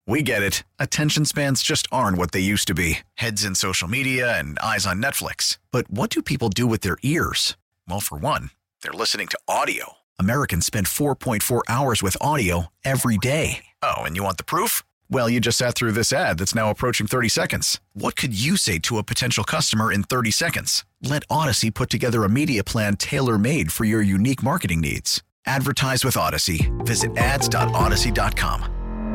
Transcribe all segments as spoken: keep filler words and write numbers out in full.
We get it. Attention spans just aren't what they used to be. Heads in social media and eyes on Netflix. But what do people do with their ears? Well, for one, they're listening to audio. Americans spend four point four hours with audio every day. Oh, and you want the proof? Well, you just sat through this ad that's now approaching thirty seconds. What could you say to a potential customer in thirty seconds? Let Odyssey put together a media plan tailor-made for your unique marketing needs. Advertise with Odyssey. Visit ads dot odyssey dot com.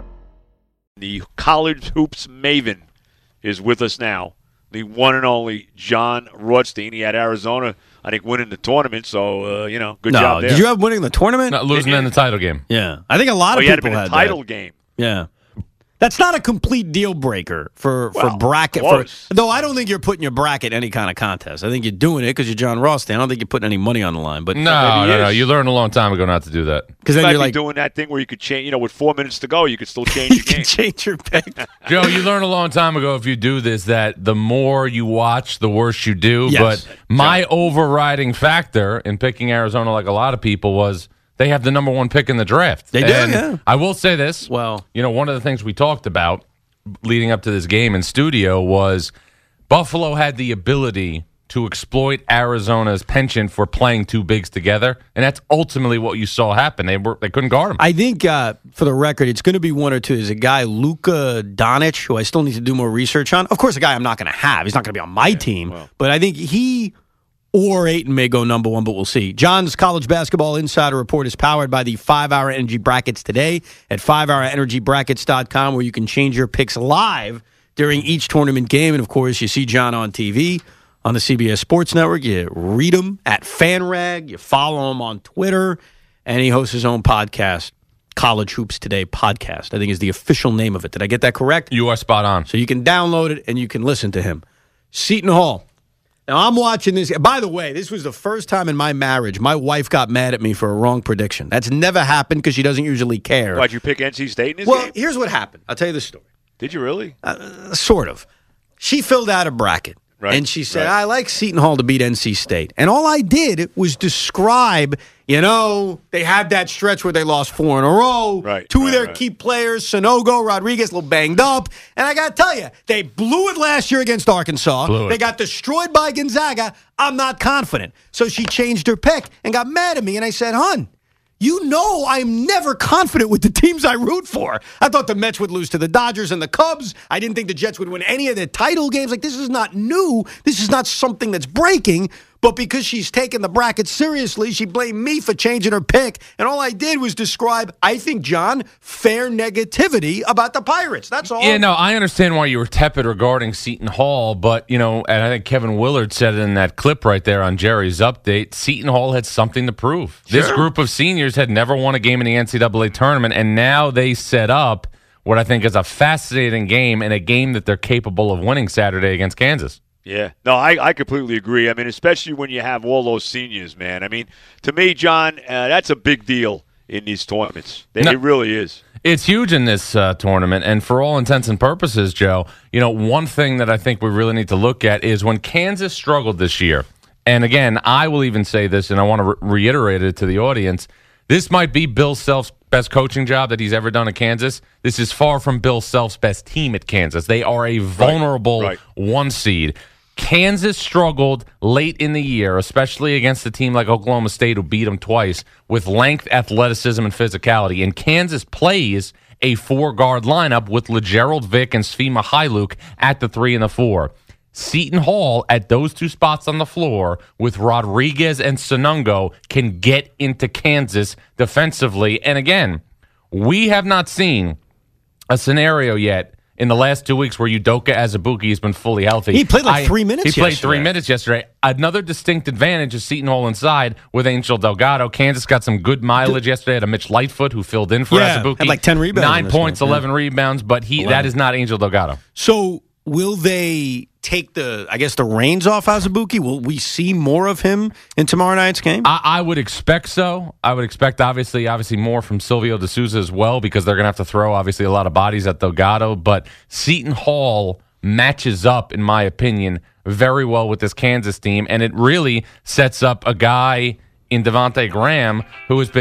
The college hoops maven is with us now. The one and only John Rothstein. He had Arizona, I think, winning the tournament. So, uh, you know, good no, job there. Did you have winning the tournament? Not losing in the title game. Yeah. I think a lot oh, of you people had, had a title that. game. Yeah. That's not a complete deal breaker for, Well, for bracket. close. For, though I don't think you're putting your bracket in any kind of contest. I think you're doing it because you're John Rothstein. I don't think you're putting any money on the line. But No, Maybe no, he no. is. You learned a long time ago not to do that. because You then might you're be like, doing that thing where you could change, you know, with four minutes to go, you could still change you your game. can change your pick. Joe, you learned a long time ago if you do this that the more you watch, the worse you do. Yes. But my overriding factor in picking Arizona, like a lot of people, was they have the number one pick in the draft. They do, And yeah. I will say this. Well- you know, one of the things we talked about leading up to this game in studio was Buffalo had the ability to exploit Arizona's penchant for playing two bigs together, and that's ultimately what you saw happen. They were they couldn't guard them. I think, uh, for the record, it's going to be one or two. There's a guy, Luka Doncic, who I still need to do more research on. Of course, a guy I'm not going to have. He's not going to be on my team. well. But I think he or Ayton may go number one, but we'll see. John's College Basketball Insider Report is powered by the five hour Energy Brackets today at five hour energy brackets dot com, where you can change your picks live during each tournament game. And, of course, you see John on T V on the C B S Sports Network. You read him at FanRag. You follow him on Twitter. And he hosts his own podcast, College Hoops Today Podcast, I think is the official name of it. Did I get that correct? You are spot on. So you can download it and you can listen to him. Seton Hall. Now, I'm watching this. By the way, this was the first time in my marriage my wife got mad at me for a wrong prediction. That's never happened because she doesn't usually care. Why'd you pick N C State in this Well, game? here's what happened. I'll tell you the story. Did you really? Uh, sort of. She filled out a bracket. Right, And she said, right. I like Seton Hall to beat N C State. And all I did was describe, you know, they had that stretch where they lost four in a row. Right, Two right, of their right. key players, Sonogo, Rodriguez, a little banged up. And I got to tell you, they blew it last year against Arkansas. Blew it. They got destroyed by Gonzaga. I'm not confident. So she changed her pick and got mad at me. And I said, hon, you know I'm never confident with the teams I root for. I thought the Mets would lose to the Dodgers and the Cubs. I didn't think the Jets would win any of their title games. Like, this is not new. This is not something that's breaking. But because she's taken the bracket seriously, she blamed me for changing her pick. And all I did was describe, I think, John, fair negativity about the Pirates. That's all. Yeah, no, I understand why you were tepid regarding Seton Hall, but, you know, and I think Kevin Willard said it in that clip right there on Jerry's update, Seton Hall had something to prove. This Sure. group of seniors had never won a game in the N C double A tournament, and now they set up what I think is a fascinating game and a game that they're capable of winning Saturday against Kansas. Yeah. No, I, I completely agree. I mean, especially when you have all those seniors, man. I mean, to me, John, uh, that's a big deal in these tournaments. It, No. it really is. It's huge in this uh, tournament, and for all intents and purposes, Joe, you know, one thing that I think we really need to look at is when Kansas struggled this year, and again, I will even say this, and I want to re- reiterate it to the audience, this might be Bill Self's best coaching job that he's ever done at Kansas. This is far from Bill Self's best team at Kansas. They are a vulnerable right. one seed. Kansas struggled late in the year, especially against a team like Oklahoma State who beat them twice, with length, athleticism, and physicality. And Kansas plays a four-guard lineup with LeGerald Vick and Svi Mykhailiuk at the three and the four. Seton Hall, at those two spots on the floor, with Rodriguez and Sonungo, can get into Kansas defensively. And again, we have not seen a scenario yet in the last two weeks where Udoka Azubuike has been fully healthy. He played like I- three minutes He played yesterday. three minutes yesterday. Another distinct advantage is Seton Hall inside with Angel Delgado. Kansas got some good mileage yesterday. Had a Mitch Lightfoot who filled in for Yeah, Azubuike. had like ten rebounds in Nine this points, one, yeah. eleven rebounds, but he that is not Angel Delgado. So will they take the, I guess, the reins off Azubuike? Will we see more of him in tomorrow night's game? I, I would expect so. I would expect, obviously, obviously more from Silvio De Sousa as well, because they're going to have to throw, obviously, a lot of bodies at Delgado. But Seton Hall matches up, in my opinion, very well with this Kansas team, and it really sets up a guy in Devontae Graham who has been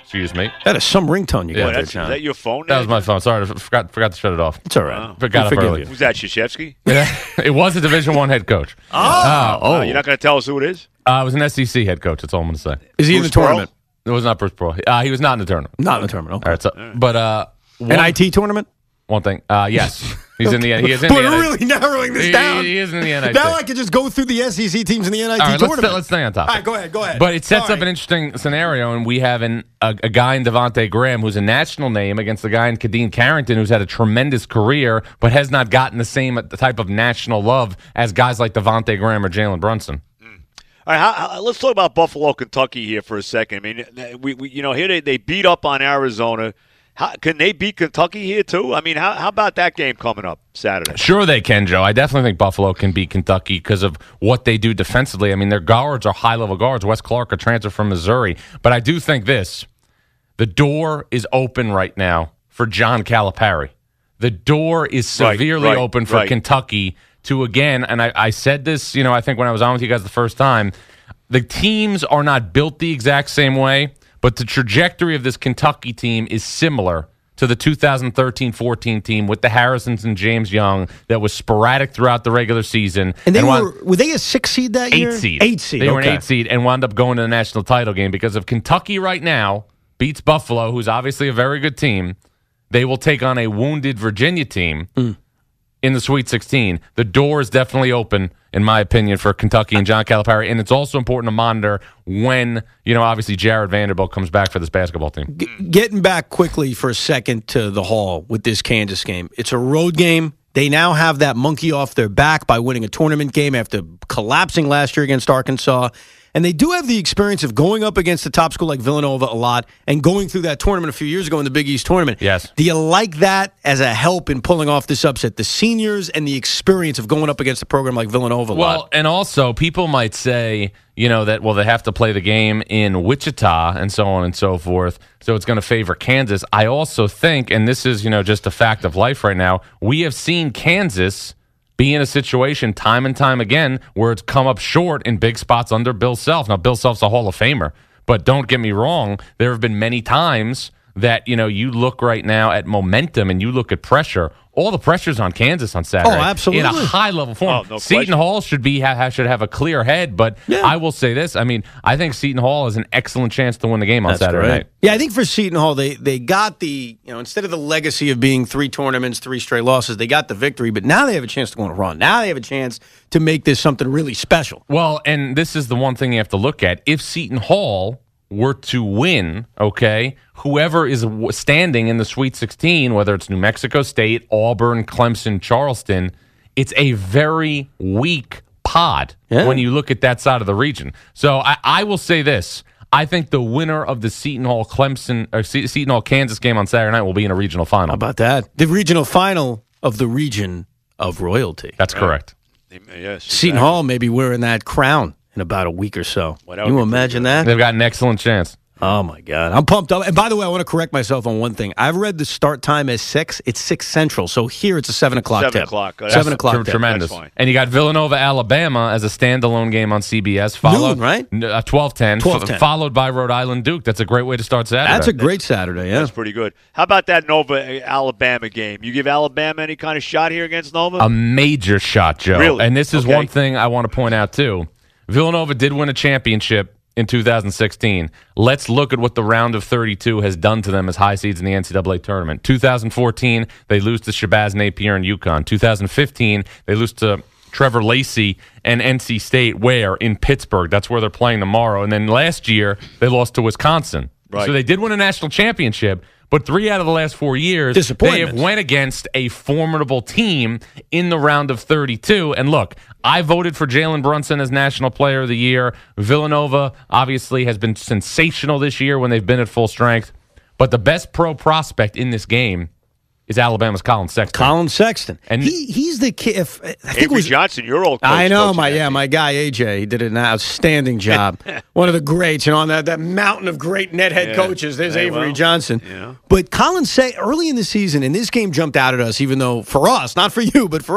Excuse me. That is some ringtone you Yeah, got there, That's, is John. that your phone? That was there? my phone. Sorry, I forgot forgot to shut it off. It's all right. Wow. Forgot We up forgive early. you. Who's that, Krzyzewski? It was a Division One head coach. Oh, Uh, Oh, you're not going to tell us who it is? Uh, it was an S E C head coach. That's all I'm going to say. Is he in Bruce the tournament? It was not Bruce Pearl. Uh, he was not in the tournament. Not in the tournament. Okay. All right, so, but uh, one, N I T tournament? one thing. Uh, yes, he's in the. He is in We're the. really narrowing this he, down. He is in the N I T. Now I can just go through the S E C teams in the N I T All right, tournament. let's, let's stay on topic. All right, go ahead, go ahead. But it sets Sorry. up an interesting scenario, and we have an, a, a guy in Devontae Graham who's a national name against a guy in Kadeem Carrington who's had a tremendous career but has not gotten the same type of national love as guys like Devontae Graham or Jalen Brunson. All right, how, how, let's talk about Buffalo, Kentucky here for a second. I mean, we, we you know here they, they beat up on Arizona. How, can they beat Kentucky here too? I mean, how how about that game coming up Saturday? Sure they can, Joe. I definitely think Buffalo can beat Kentucky because of what they do defensively. I mean, their guards are high-level guards. Wes Clark, a transfer from Missouri. But I do think this. The door is open right now for John Calipari. The door is Right, severely right, open for right. Kentucky to, again, and I, I said this, you know, I think when I was on with you guys the first time, the teams are not built the exact same way, but the trajectory of this Kentucky team is similar to the two thousand thirteen fourteen team with the Harrisons and James Young that was sporadic throughout the regular season. And they wound- were were they a six seed that eight year? seed. Eight seed. They were okay. an eight seed and wound up going to the national title game because if Kentucky right now beats Buffalo, who's obviously a very good team, they will take on a wounded Virginia team Mm. in the Sweet sixteen. The door is definitely open, in my opinion, for Kentucky and John Calipari, and it's also important to monitor when, you know, obviously Jared Vanderbilt comes back for this basketball team. G- getting back quickly for a second to the Hall with this Kansas game. It's a road game. They now have that monkey off their back by winning a tournament game after collapsing last year against Arkansas. And they do have the experience of going up against a top school like Villanova a lot and going through that tournament a few years ago in the Big East tournament. Yes. Do you like that as a help in pulling off this upset? The seniors and the experience of going up against a program like Villanova a Well, lot. and also people might say, you know, that, well, they have to play the game in Wichita and so on and so forth, so it's going to favor Kansas. I also think, and this is, you know, just a fact of life right now, we have seen Kansas be in a situation time and time again where it's come up short in big spots under Bill Self. Now, Bill Self's a Hall of Famer, but don't get me wrong, there have been many times that, you know, you look right now at momentum and you look at pressure. All the pressure's on Kansas on Saturday. Oh, absolutely. In a high-level form. Oh, no Seton question. Hall should be ha- should have a clear head, but Yeah. I will say this. I mean, I think Seton Hall has an excellent chance to win the game on That's Saturday great. night. Yeah, I think for Seton Hall, they they got the, you know, instead of the legacy of being three tournaments, three straight losses, they got the victory, but now they have a chance to go on a run. Now they have a chance to make this something really special. Well, and this is the one thing you have to look at. If Seton Hall were to win, okay, whoever is w- standing in the Sweet sixteen, whether it's New Mexico State, Auburn, Clemson, Charleston, it's a very weak pod Yeah. when you look at that side of the region. So I, I will say this. I think the winner of the Seton Hall Clemson or Se- Seton Hall Kansas game on Saturday night will be in a regional final. How about that? The regional final of the region of royalty. That's correct. Yes, Seton exactly. Hall may be wearing that crown in about a week or so. Well, that would you be imagine pretty that? They've got an excellent chance. Oh, my God. I'm pumped up. And by the way, I want to correct myself on one thing. I've read the start time as six. It's six Central. So here it's a seven o'clock Seven tip. o'clock. That's seven o'clock Tre- tip. Tremendous. That's fine. And you got Villanova, Alabama as a standalone game on C B S. Followed, Noon, right? N- Uh, twelve ten. twelve ten. Followed by Rhode Island, Duke. That's a great way to start Saturday. That's a great Saturday, yeah. That's pretty good. How about that Nova Alabama game? You give Alabama any kind of shot here against Nova? a major shot, Joe. Really? And this is Okay. one thing I want to point out, too. Villanova did win a championship in two thousand sixteen. Let's look at what the round of thirty-two has done to them as high seeds in the N C double A tournament. two thousand fourteen, they lose to Shabazz Napier and UConn. two thousand fifteen, they lose to Trevor Lacey and N C State, where? In Pittsburgh. That's where they're playing tomorrow. And then last year, they lost to Wisconsin. Right. So they did win a national championship, but three out of the last four years, they have Disappointments. went against a formidable team in the round of thirty-two. And look, I voted for Jalen Brunson as National Player of the Year. Villanova obviously has been sensational this year when they've been at full strength. But the best pro prospect in this game is Alabama's Colin Sexton. Colin Sexton. And- And he, he's the kid. If, I think it Avery was, Johnson, your old coach. I know, coaching my that yeah, team. my guy A J. He did an outstanding job. One of the greats, you know, on that, that mountain of great net head Yeah. coaches. There's Hey, Avery well, Johnson. yeah. But Colin say early in the season, and this game jumped out at us, even though for us, not for you, but for us,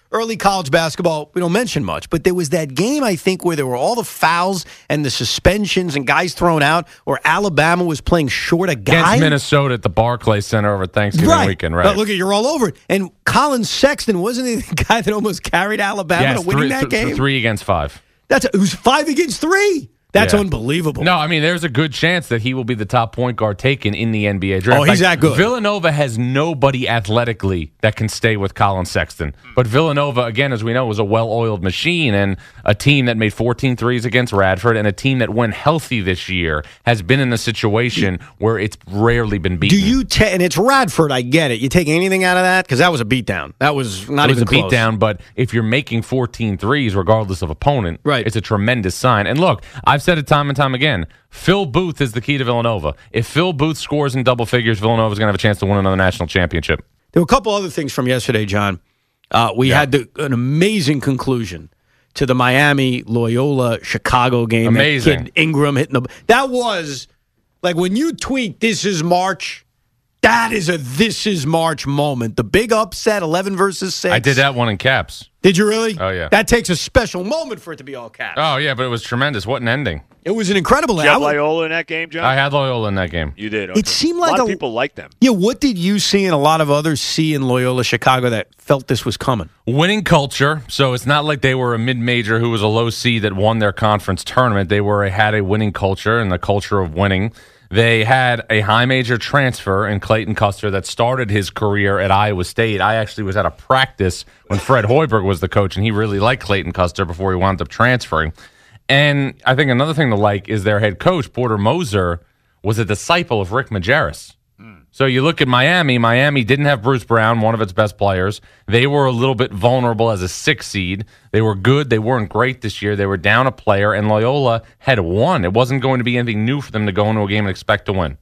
early college basketball, we don't mention much, but there was that game, I think, where there were all the fouls and the suspensions and guys thrown out, where Alabama was playing short a guy. Against Minnesota at the Barclays Center over Thanksgiving right. weekend, right? But look at, you're all over it. And Colin Sexton, wasn't he the guy that almost carried Alabama yes, to winning three, that game? Th- three against five. That's a, it was five against three. That's yeah. unbelievable. No, I mean, there's a good chance that he will be the top point guard taken in the N B A draft. Oh, he's like, that good. Villanova has nobody athletically that can stay with Colin Sexton. But Villanova, again, as we know, was a well-oiled machine, and a team that made fourteen threes against Radford, and a team that, when healthy this year, has been in a situation where it's rarely been beaten. Do you ta- and it's Radford, I get it. You take anything out of that? Because that was a beatdown. That was not it was even a close. beatdown, but if you're making fourteen threes, regardless of opponent, right. it's a tremendous sign. And look, I've said it time and time again, Phil Booth is the key to Villanova. If Phil Booth scores in double figures, Villanova's going to have a chance to win another national championship. There were a couple other things from yesterday, John. Uh, we Yeah. had the, an amazing conclusion to the Miami Loyola Chicago game. Amazing. That kid Ingram hitting the. That was like when you tweet, "This is March." That is a "This is March" moment. The big upset, eleven versus six. I did that one in caps. Did you really? Oh, yeah. That takes a special moment for it to be all caps. Oh, yeah, but it was tremendous. What an ending. It was an incredible. Did you I have would- Loyola in that game, John? I had Loyola in that game. You did. Okay. It seemed like a lot a- of people like them. Yeah, what did you see and a lot of others see in Loyola Chicago that felt this was coming? Winning culture, so it's not like they were a mid-major who was a low seed that won their conference tournament. They were had a winning culture and the culture of winning. They had a high major transfer in Clayton Custer that started his career at Iowa State. I actually was at a practice when Fred Hoiberg was the coach, and he really liked Clayton Custer before he wound up transferring. And I think another thing to like is their head coach, Porter Moser, was a disciple of Rick Majerus. So you look at Miami. Miami didn't have Bruce Brown, one of its best players. They were a little bit vulnerable as a six seed. They were good. They weren't great this year. They were down a player, and Loyola had won. It wasn't going to be anything new for them to go into a game and expect to win.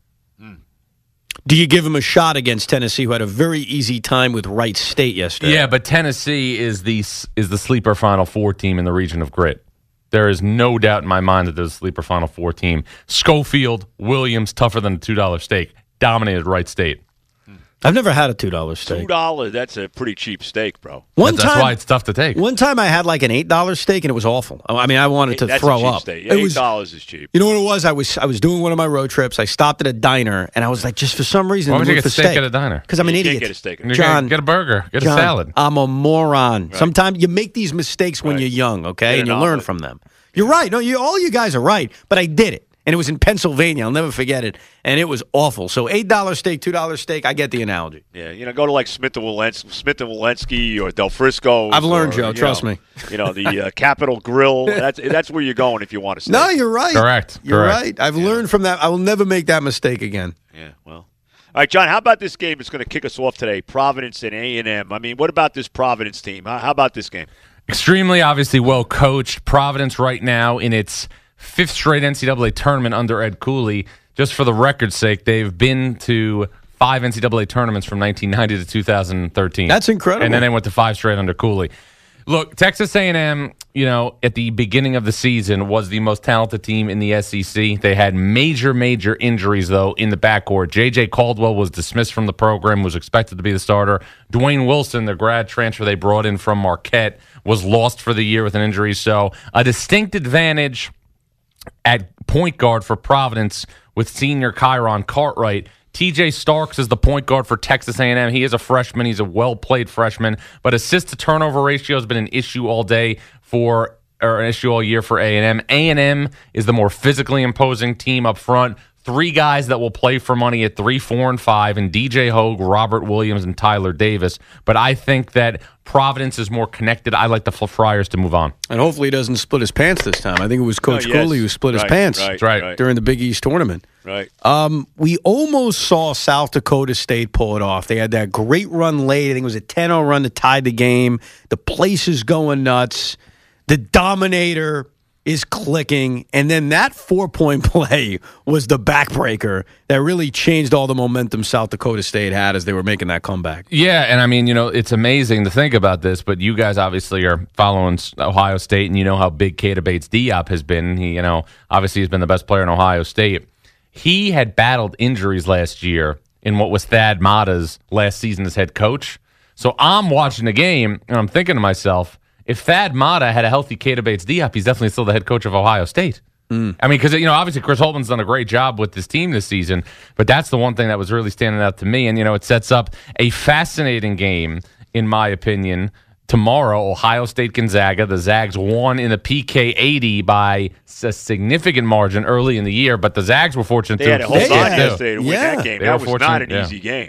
Do you give him a shot against Tennessee, who had a very easy time with Wright State yesterday? Yeah, but Tennessee is the is the sleeper Final Four team in the region of grit. There is no doubt in my mind that there's a sleeper Final Four team. Schofield, Williams, tougher than a two dollar steak. Dominated Wright State. I've never had a two dollar steak. Two dollars. That's a pretty cheap steak, bro. One That's time, why it's tough to take. One time I had like an eight dollar steak and it was awful. I mean, I wanted to That's throw a cheap up. steak. Yeah, It Eight was, dollars is cheap. you know what it was? I was I was doing one of my road trips. I stopped at a diner and I was like, just for some reason, Why in would the you mood get for steak at a diner? Because I'm an You idiot. can't get a steak. You John, get, get a burger, get John, a salad. I'm a moron. Sometimes you make these mistakes when Right. you're young, okay, Get and an you learn omelet. from them. You're right. No, you all you guys are right, but I did it. And it was in Pennsylvania. I'll never forget it. And it was awful. So eight dollar steak, two dollar steak, I get the analogy. Yeah, you know, go to like Smith and Walensky, Smith and Walensky or Del Frisco. I've learned, Joe, trust me. You know, the uh, Capitol Grill. That's that's where you're going if you want to stay. No, you're right. Correct, You're correct. right. I've learned from that. I will never make that mistake again. Yeah, well. All right, John, how about this game that's going to kick us off today? Providence and A and M. I mean, what about this Providence team? How, how about this game? Extremely, obviously, well coached. Providence right now in its fifth straight N C double A tournament under Ed Cooley. Just for the record's sake, they've been to five N C double A tournaments from nineteen ninety to two thousand thirteen. That's incredible. And then they went to five straight under Cooley. Look, Texas A and M, you know, at the beginning of the season was the most talented team in the S E C. They had major, major injuries, though, in the backcourt. J J Caldwell was dismissed from the program, was expected to be the starter. Dwayne Wilson, the grad transfer they brought in from Marquette, was lost for the year with an injury. So a distinct advantage at point guard for Providence with senior Kyron Cartwright. T J Starks is the point guard for Texas A and M. He is a freshman. He's a well-played freshman. But assist-to-turnover ratio has been an issue all day for, or an issue all year for A and M. A and M is the more physically imposing team up front. Three guys that will play for money at three, four, and five, and D J Hogue, Robert Williams, and Tyler Davis. But I think that Providence is more connected. I like the Friars to move on. And hopefully he doesn't split his pants this time. I think it was Coach Oh, yes. Cooley who split his Right, pants right, That's right. right. during the Big East tournament. Right. Um, we almost saw South Dakota State pull it off. They had that great run late. I think it was a ten oh run that tied the game. The place is going nuts. The dominator is clicking. And then that four-point play was the backbreaker that really changed all the momentum South Dakota State had as they were making that comeback. Yeah, and I mean, you know, it's amazing to think about this, but you guys obviously are following Ohio State, and you know how big Keita Bates-Diop has been. He, you know, obviously he's been the best player in Ohio State. He had battled injuries last year in what was Thad Matta's last season as head coach. So I'm watching the game, and I'm thinking to myself, if Thad Matta had a healthy Keita Bates-Diop, he's definitely still the head coach of Ohio State. Mm. I mean, because, you know, obviously Chris Holtman's done a great job with this team this season, but that's the one thing that was really standing out to me. And, you know, it sets up a fascinating game, in my opinion. Tomorrow, Ohio State Gonzaga. The Zags won in the P K eighty by a significant margin early in the year, but the Zags were fortunate they to had a whole They- lot yeah. yesterday to win Yeah. that game. They That were was not fortunate, an yeah. easy game.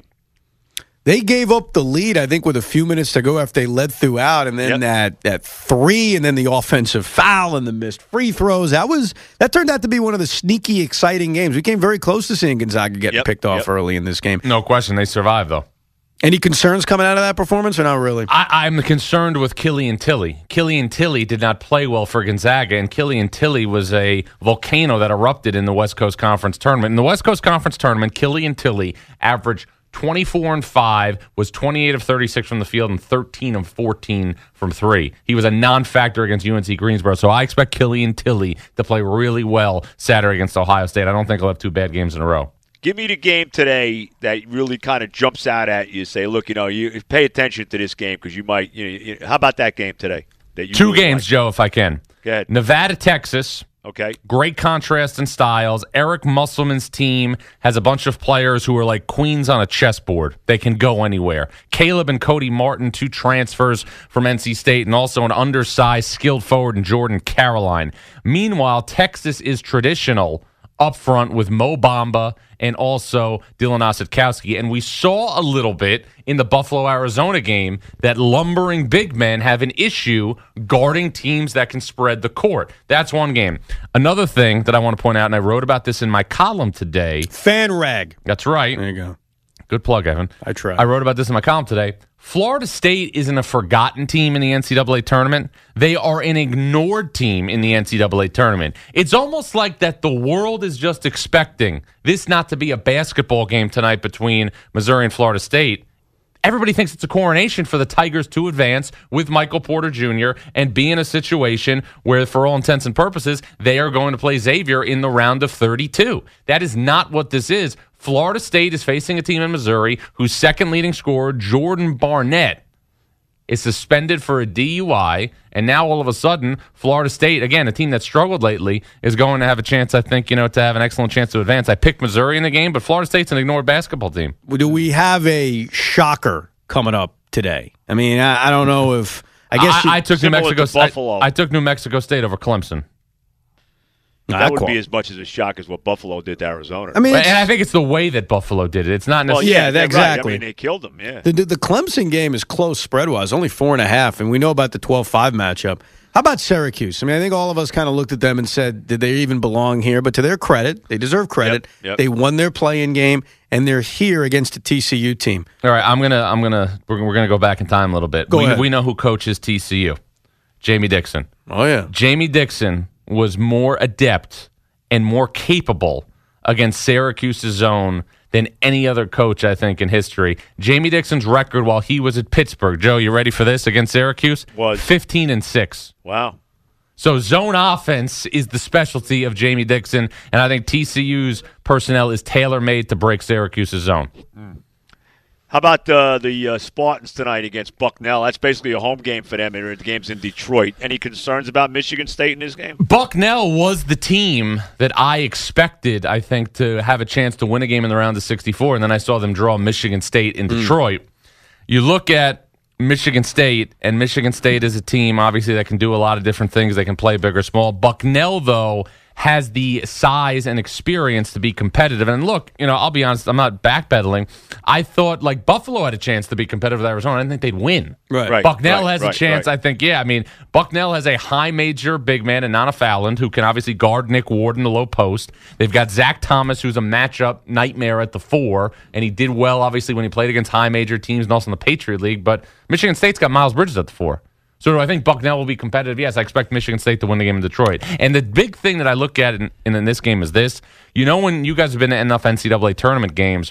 They gave up the lead, I think, with a few minutes to go after they led throughout, and then Yep. that that three, and then the offensive foul and the missed free throws. That was that turned out to be one of the sneaky, exciting games. We came very close to seeing Gonzaga getting Yep, picked off yep. early in this game. No question, they survived, though. Any concerns coming out of that performance, or not really? I, I'm concerned with Killian Tilly. Killian Tilly did not play well for Gonzaga, and Killian Tilly was a volcano that erupted in the West Coast Conference tournament. In the West Coast Conference tournament, Killian Tilly averaged twenty-four and five, was twenty-eight of thirty-six from the field, and thirteen of fourteen from three. He was a non-factor against U N C Greensboro, so I expect Killian Tilly to play really well Saturday against Ohio State. I don't think he'll have two bad games in a row. Give me the game today that really kind of jumps out at you. Say, look, you know, you pay attention to this game because you might. You know, you, how about that game today? That you Two really games, like? Joe, if I can. Go ahead. Nevada, Texas. Okay. Great contrast in styles. Eric Musselman's team has a bunch of players who are like queens on a chessboard. They can go anywhere. Caleb and Cody Martin, two transfers from N C State, and also an undersized, skilled forward in Jordan Caroline. Meanwhile, Texas is traditional up front with Mo Bamba and also Dylan Osetkowski. And we saw a little bit in the Buffalo-Arizona game that lumbering big men have an issue guarding teams that can spread the court. That's one game. Another thing that I want to point out, and I wrote about this in my column today. Fan rag. That's right. There you go. Good plug, Evan. I tried. I wrote about this in my column today. Florida State isn't a forgotten team in the N C double A tournament. They are an ignored team in the N C double A tournament. It's almost like that the world is just expecting this not to be a basketball game tonight between Missouri and Florida State. Everybody thinks it's a coronation for the Tigers to advance with Michael Porter Junior and be in a situation where, for all intents and purposes, they are going to play Xavier in the round of thirty-two. That is not what this is. Florida State is facing a team in Missouri whose second leading scorer, Jordan Barnett, is suspended for a D U I, and now all of a sudden, Florida State, again, a team that struggled lately, is going to have a chance, I think, you know, to have an excellent chance to advance. I picked Missouri in the game, but Florida State's an ignored basketball team. Do we have a shocker coming up today? I mean, I, I don't know if I guess you, I, I took New similar Mexico to State. Buffalo. I, I took New Mexico State over Clemson. Nah, That would call. be as much as a shock as what Buffalo did to Arizona. I mean, And it's- I think it's the way that Buffalo did it. It's not well, necessarily. yeah, they're exactly. Right. I mean, they killed them, yeah. The, the, the Clemson game is close spread-wise, only four and a half, and we know about the twelve five matchup. How about Syracuse? I mean, I think all of us kind of looked at them and said, did they even belong here? But to their credit, they deserve credit. Yep, yep. They won their play-in game, and they're here against a T C U team. All right, I'm gonna, I'm gonna, we're, we're gonna go back in time a little bit. Go we, ahead. we know who coaches T C U, Jamie Dixon. Oh, yeah. Jamie Dixon was more adept and more capable against Syracuse's zone than any other coach, I think, in history. Jamie Dixon's record while he was at Pittsburgh, Joe, you ready for this, against Syracuse? Was. fifteen and six. Wow. So zone offense is the specialty of Jamie Dixon, and I think T C U's personnel is tailor-made to break Syracuse's zone. How about uh, the uh, Spartans tonight against Bucknell? That's basically a home game for them. The game's in Detroit. Any concerns about Michigan State in this game? Bucknell was the team that I expected, I think, to have a chance to win a game in the round of sixty-four, and then I saw them draw Michigan State in Detroit. You look at Michigan State, and Michigan State is a team, obviously, that can do a lot of different things. They can play big or small. Bucknell, though, has the size and experience to be competitive. And look, you know, I'll be honest, I'm not backpedaling. I thought, like, Buffalo had a chance to be competitive with Arizona. I didn't think they'd win. Right. Right. Bucknell has right, a chance, right. I think, yeah. I mean, Bucknell has a high major big man in Nana Fowland who can obviously guard Nick Ward in the low post. They've got Zach Thomas, who's a matchup nightmare at the four, and he did well, obviously, when he played against high major teams and also in the Patriot League. But Michigan State's got Miles Bridges at the four. So do I think Bucknell will be competitive? Yes, I expect Michigan State to win the game in Detroit. And the big thing that I look at in, in, in this game is this. You know, when you guys have been to enough N C double A tournament games,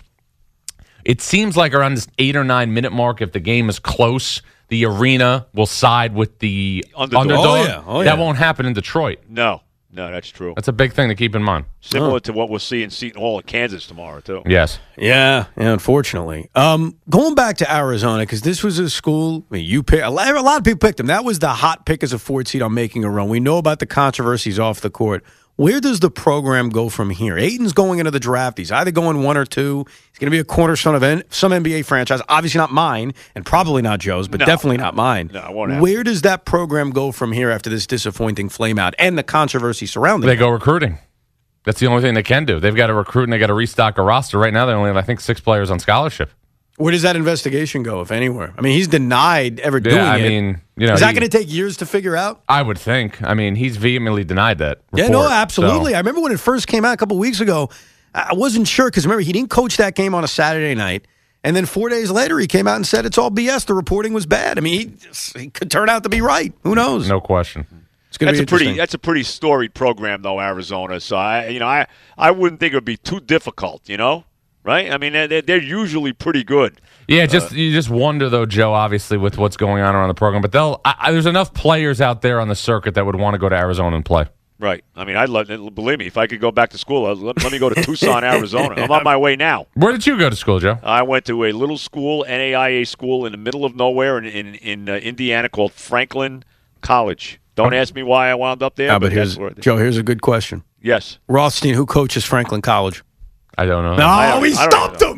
it seems like around this eight or nine minute mark, if the game is close, the arena will side with the Underdog. underdog. Oh, yeah. Oh, That yeah. won't happen in Detroit. No. No, that's true. That's a big thing to keep in mind. Similar Oh. to what we'll see in Seton Hall at Kansas tomorrow, too. Yes. Yeah, yeah, unfortunately. Um, going back to Arizona, because this was a school, I mean, you pick, a lot a lot of people picked them. That was the hot pick as a fourth seed on making a run. We know about the controversies off the court. Where does the program go from here? Aiton's going into the draft. He's either going one or two. He's going to be a cornerstone of N- some N B A franchise. Obviously not mine, and probably not Joe's, but No. definitely not mine. No, it won't happen. Where does that program go from here after this disappointing flameout and the controversy surrounding They it? go recruiting. That's the only thing they can do. They've got to recruit and they got to restock a roster. Right now, they only have, I think, six players on scholarship. Where does that investigation go, if anywhere? I mean, he's denied ever doing Yeah, I it. mean, you know, Is that he- going to take years to figure out? I would think. I mean, he's vehemently denied that. Yeah, report, no, absolutely. so- I remember when it first came out a couple weeks ago, I wasn't sure because remember, he didn't coach that game on a Saturday night. And then four days later, he came out and said it's all B S. The reporting was bad. I mean, he, just, he could turn out to be right. Who knows? No question. It's going to That's be a pretty interesting. that's a pretty storied program though, Arizona. So I you know I, I wouldn't think it would be too difficult, you know, right? I mean they're, they're usually pretty good. Yeah, just you just wonder though, Joe. Obviously, with what's going on around the program, but they'll. I, I, there's enough players out there on the circuit that would want to go to Arizona and play. Right. I mean, I'd love believe me if I could go back to school. I'd, let, let me go to Tucson, Arizona. I'm on my way now. Where did you go to school, Joe? I went to a little school, N A I A school in the middle of nowhere in in, in uh, Indiana called Franklin College. Don't ask me why I wound up there. Ah, but but here's that's where, Joe. Here's a good question. yes. Rothstein, who coaches Franklin College? I don't know. No, I don't- he I don't stumped know. him.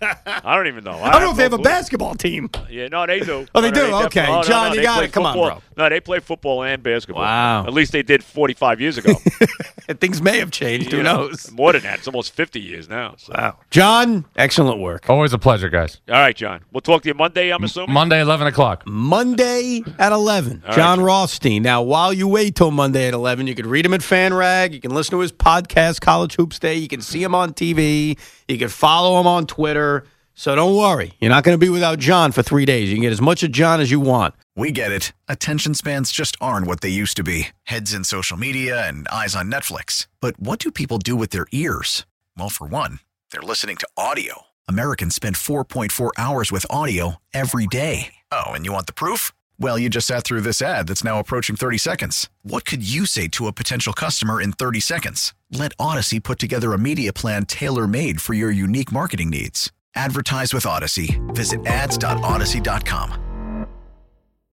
I don't even know. I don't know have if they have a no clue. basketball team. Yeah, no, they do. Oh, they No, do? definitely- Okay. oh, no, John, no, you they got play it. Come on, football. bro. No, they play football and basketball. Wow. At least they did forty-five years ago. Things may have changed. Who You know, knows? More than that. It's almost fifty years now. So. Wow. John, excellent work. Always a pleasure, guys. All right, John. We'll talk to you Monday, I'm assuming? Monday, eleven o'clock. Monday at eleven. All right, John John. Rothstein. Now, while you wait till Monday at eleven, you can read him at FanRag. You can listen to his podcast, College Hoops Day. You can see him on T V. You can follow him on Twitter. So don't worry. You're not going to be without John for three days. You can get as much of John as you want. We get it. Attention spans just aren't what they used to be. Heads in social media and eyes on Netflix. But what do people do with their ears? Well, for one, they're listening to audio. Americans spend four point four hours with audio every day. Oh, and you want the proof? Well, you just sat through this ad that's now approaching thirty seconds. What could you say to a potential customer in thirty seconds? Let Odyssey put together a media plan tailor-made for your unique marketing needs. Advertise with Odyssey. Visit ads dot odyssey dot com.